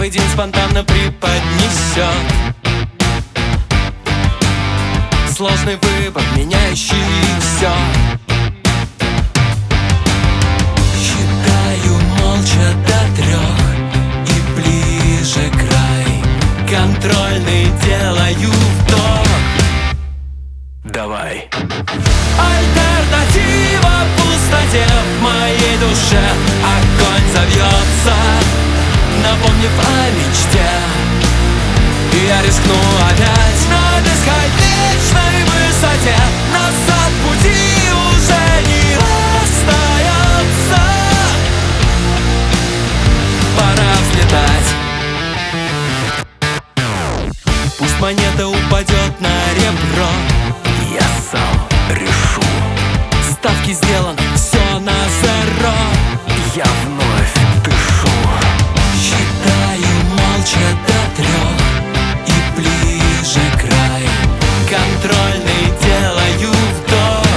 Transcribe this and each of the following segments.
Новый день спонтанно преподнесет сложный выбор, меняющий все. Считаю молча до 3 и ближе край. Контрольный делаю вдох. Давай. Альтернатива пустоте в моей душе. Огонь завьется, напомнив о мечте. И я рискну опять на бесконечной высоте. Назад пути уже не остается. Пора взлетать. Пусть монета упадет на ребро, я сам решу. Ставки сделаны, все на зеро. Я вновь дышу. Считаю молча до 3 и ближе край. Контрольный делаю вдох.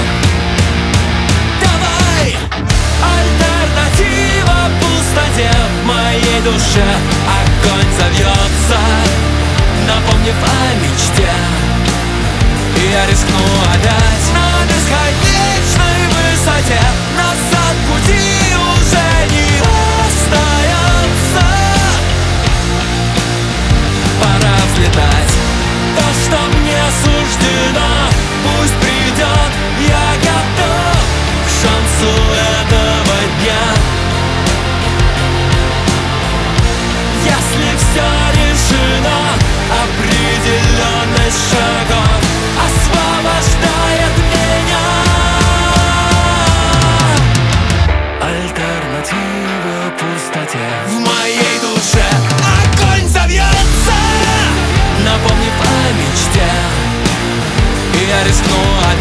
Давай! Альтернатива пустоте в моей душе. Огонь завьется, напомнив о мечте. И я рискну опять на бесконечной высоте. Назад пути уже не остается. Пора взлетать. То, что мне суждено, пусть придет. Я готов к шансу этого дня. Если все решено, определенность шагов освобождает меня. Альтернатива пустоте в моей душе. Огонь завьется, напомнив о мечте. И я рискну